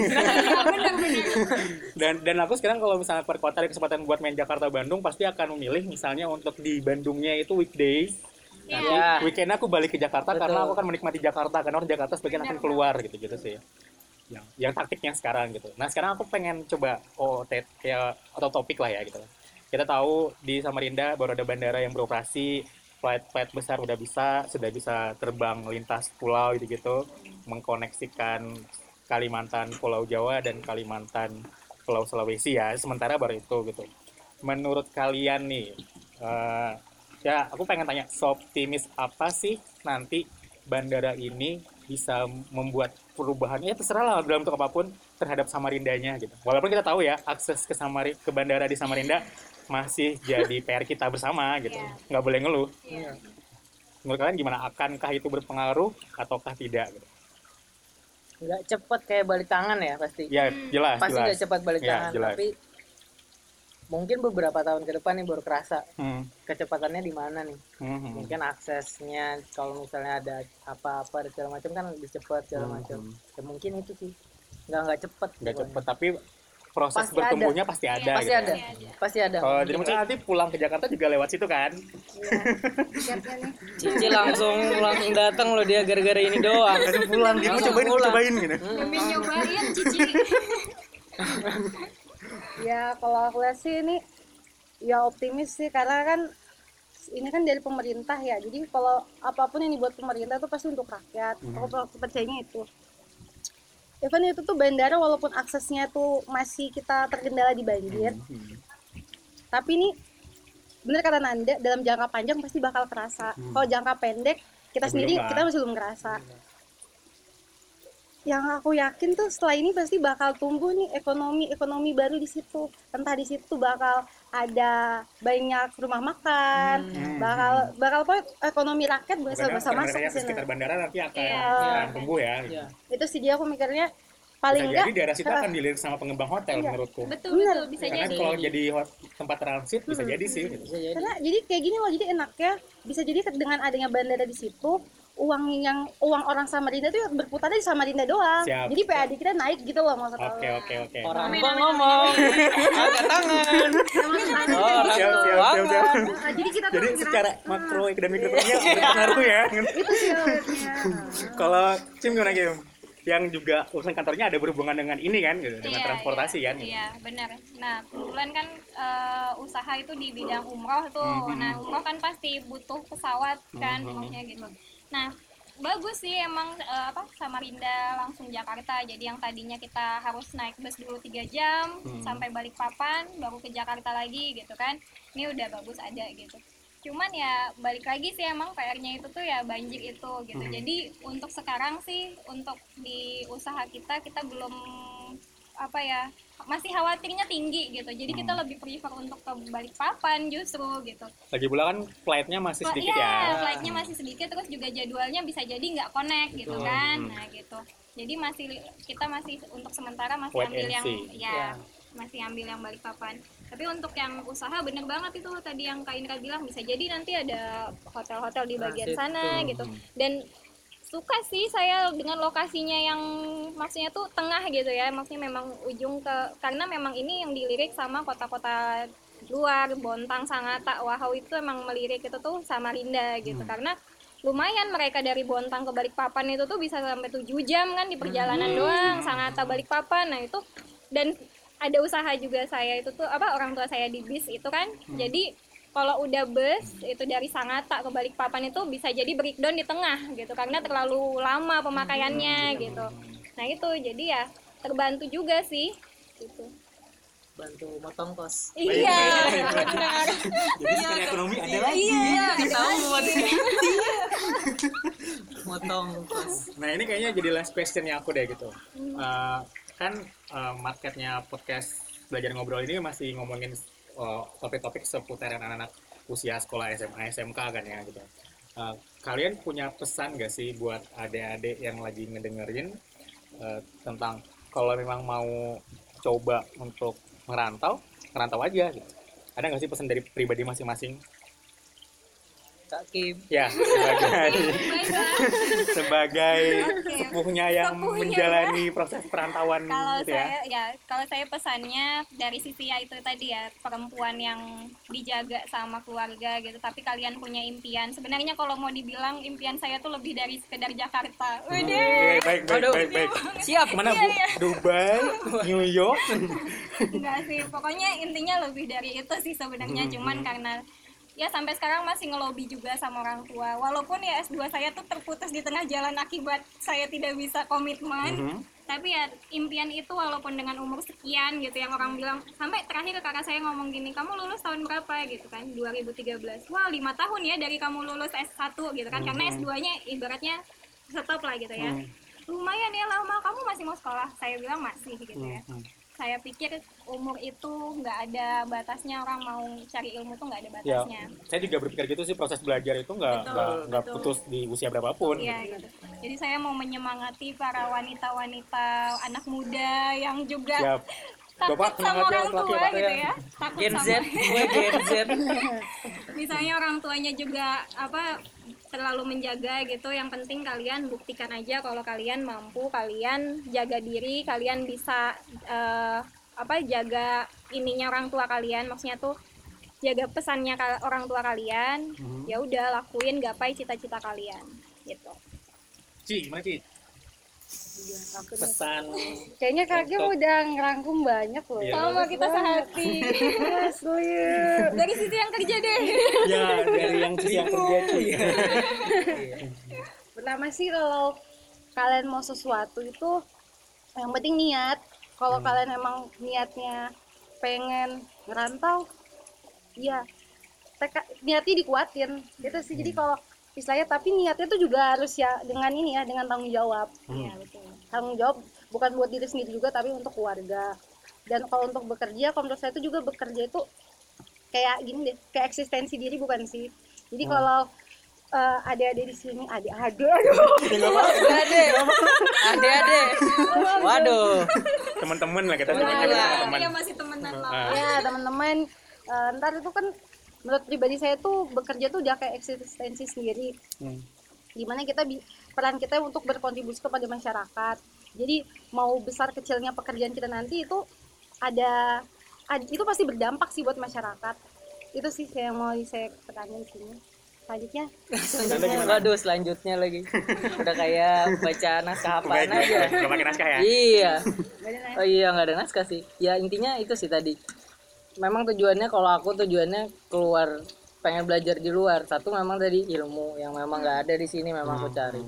[SPEAKER 2] dan dan aku sekarang kalau misalnya per kota ada kesempatan buat main Jakarta Bandung pasti akan memilih misalnya untuk di Bandungnya itu weekdays. Nanti
[SPEAKER 4] Ya.
[SPEAKER 2] weekend aku balik ke Jakarta
[SPEAKER 4] Betul.
[SPEAKER 2] karena aku akan menikmati Jakarta, karena orang Jakarta sebagian akan keluar gitu-gitu sih. Yang yang taktiknya sekarang gitu. Nah, sekarang aku pengen coba oh tet kayak atau topik lah ya gitu. Kita tahu di Samarinda baru ada bandara yang beroperasi, flight-flight besar udah bisa, sudah bisa terbang lintas pulau gitu-gitu, mengkoneksikan Kalimantan, Pulau Jawa dan Kalimantan, Pulau Sulawesi ya. Sementara baru itu gitu. menurut kalian nih, uh, ya aku pengen tanya, seoptimis apa sih nanti bandara ini bisa membuat perubahannya, ya terserah lah dalam bentuk apapun terhadap Samarindanya gitu. Walaupun kita tahu ya akses ke Samari ke bandara di Samarinda masih jadi P R kita bersama gitu,
[SPEAKER 3] Iya.
[SPEAKER 2] nggak boleh ngeluh.
[SPEAKER 3] Iya.
[SPEAKER 2] Menurut kalian gimana? Akankah itu berpengaruh ataukah tidak? Gitu?
[SPEAKER 4] Nggak cepet kayak balik tangan ya pasti.
[SPEAKER 2] Ya jelas,
[SPEAKER 4] Pasti
[SPEAKER 2] jelas.
[SPEAKER 4] nggak cepat balik
[SPEAKER 2] Ya,
[SPEAKER 4] tangan,
[SPEAKER 2] jelas.
[SPEAKER 4] tapi mungkin beberapa tahun ke depan nih baru kerasa
[SPEAKER 2] Hmm.
[SPEAKER 4] kecepatannya di mana nih.
[SPEAKER 2] Hmm, hmm.
[SPEAKER 4] Mungkin aksesnya kalau misalnya ada apa-apa dan segala macam kan lebih cepat segala
[SPEAKER 2] Hmm,
[SPEAKER 4] macam.
[SPEAKER 2] hmm.
[SPEAKER 4] Ya mungkin itu sih. Nggak nggak cepet.
[SPEAKER 2] Nggak
[SPEAKER 4] pokoknya.
[SPEAKER 2] cepet, tapi proses
[SPEAKER 4] Pasti
[SPEAKER 2] bertumbuhnya pasti ada.
[SPEAKER 4] Pasti
[SPEAKER 2] gitu.
[SPEAKER 4] ada.
[SPEAKER 3] Pasti ada.
[SPEAKER 4] Pasti ada.
[SPEAKER 2] Kalau jadi mungkin nanti pulang ke Jakarta juga lewat situ kan?
[SPEAKER 6] Tiketnya nih.
[SPEAKER 4] Cici langsung langsung datang loh dia gara-gara ini doang.
[SPEAKER 2] Langsung pulang, dia mau
[SPEAKER 4] Langsung
[SPEAKER 2] cobain,
[SPEAKER 4] pulang.
[SPEAKER 2] cobain gitu.
[SPEAKER 3] Demi nyobain Cici.
[SPEAKER 6] Ya kalau aku lihat sih ini ya optimis sih, karena kan ini kan dari pemerintah ya, jadi kalau apapun yang dibuat pemerintah itu pasti untuk rakyat. Aku per- percayanya itu. Even itu tuh bandara walaupun aksesnya tuh masih kita terkendala di banjir,
[SPEAKER 2] Hmm.
[SPEAKER 6] tapi ini bener kata Nanda, dalam jangka panjang pasti bakal kerasa. Kalau jangka pendek kita
[SPEAKER 2] Ya,
[SPEAKER 6] sendiri
[SPEAKER 2] belum lah.
[SPEAKER 6] kita masih belum ngerasa. Yang aku yakin tuh setelah ini pasti bakal tumbuh nih ekonomi ekonomi baru di situ. Entah di situ bakal ada banyak rumah makan, bakal bakal apa ekonomi rakyat bisa
[SPEAKER 2] Makanya
[SPEAKER 6] bisa masuk
[SPEAKER 2] mereka
[SPEAKER 6] ke
[SPEAKER 2] yang di
[SPEAKER 6] sini.
[SPEAKER 2] sekitar bandara nanti akan,
[SPEAKER 3] Iya.
[SPEAKER 2] akan tumbuh ya.
[SPEAKER 4] Iya.
[SPEAKER 6] Itu sih dia aku mikirnya
[SPEAKER 2] Bisa
[SPEAKER 6] paling enggak
[SPEAKER 2] jadi daerah situ akan dilirik sama pengembang hotel
[SPEAKER 6] Iya.
[SPEAKER 2] menurutku.
[SPEAKER 3] Betul
[SPEAKER 6] Bener.
[SPEAKER 3] betul bisa
[SPEAKER 2] Karena
[SPEAKER 3] jadi.
[SPEAKER 2] kalau jadi hot- tempat transit bisa jadi sih. Gitu.
[SPEAKER 4] Bisa jadi.
[SPEAKER 6] karena jadi kayak gini loh, jadi enaknya bisa jadi dengan adanya bandara di situ uang yang uang orang Samarinda tuh berputar di Samarinda doang.
[SPEAKER 2] Siap.
[SPEAKER 6] Jadi P A D kita naik gitu loh maksud aku.
[SPEAKER 2] Oke oke oke.
[SPEAKER 4] Orang
[SPEAKER 3] Amin,
[SPEAKER 4] gua
[SPEAKER 3] amin,
[SPEAKER 4] ngomong, angkat tangan. Oh, orang
[SPEAKER 2] Siap, siap, siap,
[SPEAKER 4] keuangan.
[SPEAKER 2] siap.
[SPEAKER 6] Nah, jadi kita tuh
[SPEAKER 2] Jadi
[SPEAKER 6] ngerasa-
[SPEAKER 2] secara makro dan mikroekonominya berpengaruh ya.
[SPEAKER 6] itu sih awalnya.
[SPEAKER 2] Kalau Cim gimana Kim? Yang juga urusan kantornya ada berhubungan dengan ini kan, gitu, dengan
[SPEAKER 3] Iya,
[SPEAKER 2] transportasi
[SPEAKER 3] iya,
[SPEAKER 2] kan. gitu.
[SPEAKER 3] Iya, benar. Nah, kebetulan kan eh, usaha itu di bidang umroh tuh.
[SPEAKER 2] Mhm.
[SPEAKER 3] Nah, umroh kan pasti butuh pesawat kan,
[SPEAKER 2] Mhm.
[SPEAKER 3] maksudnya gitu. Nah, bagus sih emang eh, apa Samarinda langsung Jakarta. Jadi yang tadinya kita harus naik bus dulu tiga jam
[SPEAKER 2] Hmm.
[SPEAKER 3] sampai Balikpapan, baru ke Jakarta lagi gitu kan. Ini udah bagus ada gitu. Cuman ya balik lagi sih emang P R-nya itu tuh ya banjir itu gitu.
[SPEAKER 2] Hmm.
[SPEAKER 3] Jadi untuk sekarang sih untuk di usaha kita kita belum apa ya masih khawatirnya tinggi gitu. Jadi kita
[SPEAKER 2] Hmm.
[SPEAKER 3] lebih prefer untuk ke Balikpapan justru gitu.
[SPEAKER 2] Lagi pula kan flight-nya masih sedikit
[SPEAKER 3] Iya,
[SPEAKER 2] ya.
[SPEAKER 3] flight-nya masih sedikit terus juga jadwalnya bisa jadi nggak connect gitu
[SPEAKER 2] Betul.
[SPEAKER 3] kan.
[SPEAKER 2] Hmm.
[SPEAKER 3] Nah, gitu. Jadi masih kita masih untuk sementara masih
[SPEAKER 2] Wait
[SPEAKER 3] ambil
[SPEAKER 2] and
[SPEAKER 3] yang
[SPEAKER 2] see.
[SPEAKER 3] ya,
[SPEAKER 4] Ya.
[SPEAKER 3] masih ambil yang Balikpapan. Tapi untuk yang usaha bener banget itu tadi yang Kak Indra bilang bisa jadi nanti ada hotel-hotel di bagian
[SPEAKER 4] Transit
[SPEAKER 3] sana
[SPEAKER 4] tuh.
[SPEAKER 3] gitu. Dan suka sih saya dengan lokasinya yang maksudnya tuh tengah gitu ya, maksudnya memang ujung ke karena memang ini yang dilirik sama kota-kota luar, Bontang, Sangatta, Wahau itu emang melirik itu tuh Samarinda gitu. Karena lumayan mereka dari Bontang ke Balikpapan itu tuh bisa sampai tujuh jam kan di perjalanan doang, Sangatta Balikpapan. Nah, itu dan ada usaha juga saya itu tuh apa orang tua saya di bis itu kan. Jadi kalau udah bus itu dari Sangatta ke Balikpapan itu bisa jadi breakdown di tengah gitu karena terlalu lama pemakaiannya gitu. Nah itu jadi ya terbantu juga sih gitu.
[SPEAKER 4] Bantu motong kos.
[SPEAKER 3] Iya,
[SPEAKER 2] baik.
[SPEAKER 3] benar.
[SPEAKER 2] Jadi secara ekonomi ada lagi.
[SPEAKER 3] Iya,
[SPEAKER 4] Tahu buat motong kos.
[SPEAKER 2] Nah ini kayaknya jadi last questionnya aku deh gitu. Eh, kan eh, marketnya podcast belajar ngobrol ini masih ngomongin eh, topik-topik seputaran anak-anak usia sekolah S M A S M K kan ya gitu. Eh, kalian punya pesan gak sih buat adik-adik yang lagi ngedengerin eh, tentang kalau memang mau coba untuk merantau, merantau aja gitu. Ada nggak sih pesan dari pribadi masing-masing?
[SPEAKER 4] Kak Kim.
[SPEAKER 2] Ya, sebagai
[SPEAKER 3] Baiklah.
[SPEAKER 2] sebagai
[SPEAKER 3] Oke.
[SPEAKER 2] sepuhnya yang
[SPEAKER 3] Sepuhnya.
[SPEAKER 2] menjalani proses perantauan
[SPEAKER 3] Kalau
[SPEAKER 2] gitu ya.
[SPEAKER 3] saya ya kalau saya pesannya dari sisi ya itu tadi ya perempuan yang dijaga sama keluarga gitu tapi kalian punya impian sebenarnya kalau mau dibilang impian saya tuh lebih dari sekedar Jakarta. Waduh.
[SPEAKER 2] Oke, baik, baik,
[SPEAKER 4] Aduh.
[SPEAKER 2] baik, baik.
[SPEAKER 4] Siap.
[SPEAKER 2] Mana
[SPEAKER 3] Iya,
[SPEAKER 2] Bu?
[SPEAKER 3] iya.
[SPEAKER 2] Dubai, New York.
[SPEAKER 3] Enggak sih pokoknya intinya lebih dari itu sih sebenarnya
[SPEAKER 2] Hmm,
[SPEAKER 3] cuman
[SPEAKER 2] hmm.
[SPEAKER 3] karena ya sampai sekarang masih ngelobi juga sama orang tua walaupun ya S dua saya tuh terputus di tengah jalan akibat saya tidak bisa komitmen
[SPEAKER 2] Mhm.
[SPEAKER 3] tapi ya impian itu walaupun dengan umur sekian gitu, yang orang bilang sampai terakhir kakak saya ngomong gini, kamu lulus tahun berapa gitu kan, dua ribu tiga belas, wah lima tahun ya dari kamu lulus S satu gitu kan, karena S dua nya ibaratnya stop lah gitu ya, lumayan ya lama, kamu masih mau sekolah? Saya bilang masih gitu ya. Saya pikir umur itu nggak ada batasnya, orang mau cari ilmu tuh nggak ada batasnya.
[SPEAKER 2] Ya, saya juga berpikir gitu sih, proses belajar itu nggak nggak nggak putus di usia berapapun.
[SPEAKER 3] Iya gitu. Jadi saya mau menyemangati para wanita-wanita anak muda yang juga
[SPEAKER 2] Siap.
[SPEAKER 3] takut
[SPEAKER 2] Bapak,
[SPEAKER 3] sama
[SPEAKER 2] semangat ya,
[SPEAKER 3] orang
[SPEAKER 2] laki-laki,
[SPEAKER 3] tua
[SPEAKER 2] Pak,
[SPEAKER 3] gitu
[SPEAKER 2] ya.
[SPEAKER 3] ya, takut
[SPEAKER 4] Gen Z,
[SPEAKER 3] sama
[SPEAKER 4] gue Gen Z.
[SPEAKER 3] misalnya orang tuanya juga apa terlalu menjaga gitu. Yang penting kalian buktikan aja kalau kalian mampu, kalian jaga diri, kalian bisa eh, apa jaga ininya orang tua kalian, maksudnya tuh jaga pesannya kal- orang tua kalian. Ya udah lakuin, gapai cita-cita kalian gitu.
[SPEAKER 2] Ci, gimana Ci? Pesan
[SPEAKER 6] Kayaknya kakek
[SPEAKER 2] Untuk-
[SPEAKER 6] udah ngerangkum banyak loh.
[SPEAKER 2] Iya.
[SPEAKER 3] Sama kita sehati.
[SPEAKER 6] Asli.
[SPEAKER 3] Dari sisi yang kerja deh.
[SPEAKER 2] ya dari yang Ci yang kerja Ci.
[SPEAKER 6] Pertama sih kalau kalian mau sesuatu itu yang penting niat. Kalau kalian emang niatnya pengen ngerantau, ya teka, niatnya dikuatin gitu sih. Jadi kalau istilahnya, tapi niatnya tuh juga harus ya dengan ini ya, dengan tanggung jawab.
[SPEAKER 3] Iya betul.
[SPEAKER 6] Tanggung jawab bukan buat diri sendiri juga, tapi untuk keluarga. Dan kalau untuk bekerja, kalau menurut saya itu juga bekerja itu kayak gini deh, kayak eksistensi diri bukan sih. Jadi kalau uh, adik-adik di sini, adik-adik, aduh,
[SPEAKER 4] Ade, ade, ade. Waduh.
[SPEAKER 2] Teman-teman lah kita
[SPEAKER 6] Iya,
[SPEAKER 2] sebutnya
[SPEAKER 6] iya.
[SPEAKER 2] teman-teman.
[SPEAKER 3] Dia masih temenan lah.
[SPEAKER 2] Ah.
[SPEAKER 6] ya teman-teman, uh, ntar itu kan menurut pribadi saya tuh bekerja tuh udah kayak eksistensi sendiri.
[SPEAKER 2] Hmm.
[SPEAKER 6] Dimana kita bi- peran kita untuk berkontribusi kepada masyarakat. Jadi mau besar kecilnya pekerjaan kita nanti itu ada, ad- itu pasti berdampak sih buat masyarakat. Itu sih yang mau saya tekanin di sini. Selanjutnya,
[SPEAKER 2] Anda gimana?
[SPEAKER 4] Waduh, selanjutnya lagi. Udah kayak baca naskah apaan
[SPEAKER 2] Enggak,
[SPEAKER 4] aja.
[SPEAKER 2] enggak pakai naskah ya?
[SPEAKER 4] Iya. Oh iya, nggak ada naskah sih. Ya intinya itu sih tadi. Memang tujuannya, kalau aku tujuannya keluar, pengen belajar di luar. Satu memang tadi ilmu yang memang nggak ada di sini, memang aku cari.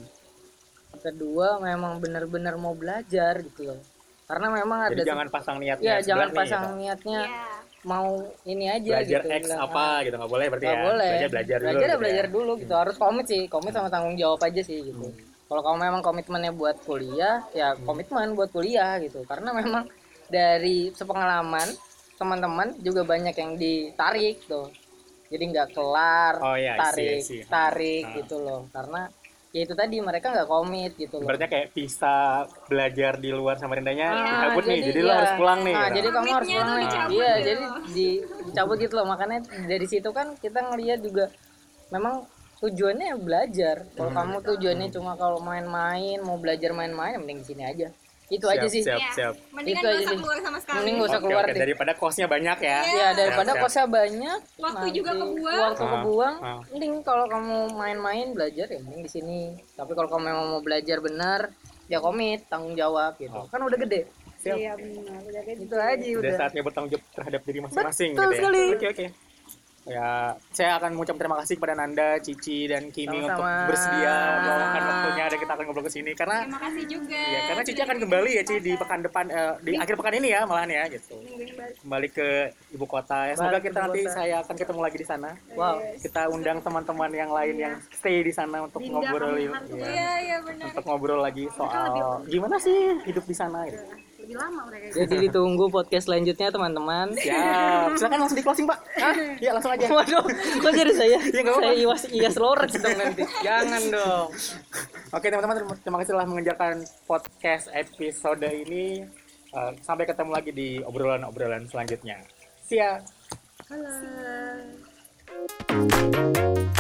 [SPEAKER 4] Kedua memang benar-benar mau belajar gitu loh. Karena memang ada.
[SPEAKER 2] Jadi jangan pasang niatnya.
[SPEAKER 4] Ya jangan
[SPEAKER 2] sebelah nih,
[SPEAKER 4] pasang
[SPEAKER 2] gitu.
[SPEAKER 4] niatnya
[SPEAKER 3] Iya.
[SPEAKER 4] mau ini aja
[SPEAKER 2] Belajar
[SPEAKER 4] gitu.
[SPEAKER 2] X
[SPEAKER 4] bilang,
[SPEAKER 2] apa
[SPEAKER 4] ah,
[SPEAKER 2] gitu, nggak boleh berarti
[SPEAKER 4] nggak
[SPEAKER 2] ya?
[SPEAKER 4] boleh.
[SPEAKER 2] Belajar belajar dulu.
[SPEAKER 4] Belajar ya
[SPEAKER 2] gitu
[SPEAKER 4] belajar
[SPEAKER 2] ya.
[SPEAKER 4] dulu gitu. Harus komit sih, komit sama tanggung jawab aja sih gitu. Kalau kamu memang komitmennya buat kuliah, ya komitmen buat kuliah gitu. Karena memang dari sepengalaman teman-teman juga banyak yang ditarik tuh. Jadi nggak kelar,
[SPEAKER 2] Oh, iya, I see,
[SPEAKER 4] tarik,
[SPEAKER 2] I see.
[SPEAKER 4] tarik
[SPEAKER 2] Ah.
[SPEAKER 4] gitu loh. Karena ya itu tadi mereka nggak komit gitu loh.
[SPEAKER 2] Ibaratnya kayak bisa belajar di luar Samarindanya
[SPEAKER 4] Ah,
[SPEAKER 2] dicabut nih, jadi lo
[SPEAKER 4] iya.
[SPEAKER 2] harus pulang nih.
[SPEAKER 4] Nah,
[SPEAKER 2] gitu.
[SPEAKER 4] jadi kamu harus
[SPEAKER 3] Komitnya
[SPEAKER 4] pulang
[SPEAKER 3] tuh
[SPEAKER 4] nih.
[SPEAKER 3] dicabut
[SPEAKER 4] Iya,
[SPEAKER 3] gitu.
[SPEAKER 4] jadi di, dicabut gitu loh. Makanya dari situ kan kita ngelihat juga memang tujuannya belajar. Kalau
[SPEAKER 2] Hmm.
[SPEAKER 4] kamu tujuannya cuma kalau main-main, mau belajar main-main, ya mending di sini aja. Itu
[SPEAKER 2] Siap,
[SPEAKER 4] aja sih.
[SPEAKER 2] siap.
[SPEAKER 3] Iya. Mendingan
[SPEAKER 4] Itu
[SPEAKER 3] gak
[SPEAKER 4] aja
[SPEAKER 3] usah
[SPEAKER 4] sih.
[SPEAKER 3] keluar sama sekali.
[SPEAKER 4] Mending gak usah
[SPEAKER 2] Oke,
[SPEAKER 4] keluar
[SPEAKER 2] oke,
[SPEAKER 4] deh.
[SPEAKER 2] daripada kosnya banyak ya.
[SPEAKER 4] Iya, daripada
[SPEAKER 2] Siap, siap.
[SPEAKER 4] kosnya banyak,
[SPEAKER 3] Waktu
[SPEAKER 4] nanti
[SPEAKER 3] juga kebuang.
[SPEAKER 4] Waktu
[SPEAKER 2] Ah,
[SPEAKER 4] kebuang,
[SPEAKER 2] ah.
[SPEAKER 4] mending kalau kamu main-main belajar ya mending di sini. Tapi kalau kamu memang mau belajar benar, ya komit, tanggung jawab gitu.
[SPEAKER 2] Oh.
[SPEAKER 4] Kan udah gede.
[SPEAKER 2] Siap.
[SPEAKER 6] iya benar, udah kayak
[SPEAKER 4] Itu aja
[SPEAKER 2] Udah
[SPEAKER 4] udah.
[SPEAKER 2] saatnya bertanggung jawab terhadap diri masing-masing
[SPEAKER 4] Betul
[SPEAKER 2] gitu ya.
[SPEAKER 4] sekali.
[SPEAKER 2] Oke, oke. Ya, saya akan mengucap terima kasih kepada Nanda, Cici, dan Kimi untuk
[SPEAKER 4] Sama-sama.
[SPEAKER 2] bersedia meluangkan waktunya dan kita akan ngobrol ke sini karena
[SPEAKER 3] Terima kasih juga.
[SPEAKER 2] ya karena Cici akan kembali ya Ci di pekan depan eh, di akhir pekan ini ya malahan ya gitu. Kembali ke ibu kota ya. Semoga
[SPEAKER 4] Balik ke
[SPEAKER 2] kita
[SPEAKER 4] ibu
[SPEAKER 2] nanti
[SPEAKER 4] kota.
[SPEAKER 2] saya akan ketemu lagi di sana.
[SPEAKER 4] Wow.
[SPEAKER 2] Kita undang teman-teman yang lain yang stay di sana untuk
[SPEAKER 6] Dinda
[SPEAKER 2] ngobrol
[SPEAKER 6] kamu
[SPEAKER 2] ya,
[SPEAKER 6] harus
[SPEAKER 3] Iya, iya benar.
[SPEAKER 2] untuk ngobrol lagi soal gimana sih hidup di sana gitu.
[SPEAKER 6] lebih lama mereka.
[SPEAKER 4] Jadi ditunggu podcast selanjutnya teman-teman.
[SPEAKER 2] Siap. Silakan langsung di closing, Pak. Iya, langsung aja.
[SPEAKER 4] Waduh, kok jadi saya?
[SPEAKER 2] Iya, nggak apa-apa.
[SPEAKER 4] Saya iwas ias lores dong nanti. Jangan dong.
[SPEAKER 2] Oke teman-teman, terima- terima kasih telah mengerjakan podcast episode ini. Eh, sampai ketemu lagi di obrolan-obrolan selanjutnya. See ya.
[SPEAKER 6] Halo.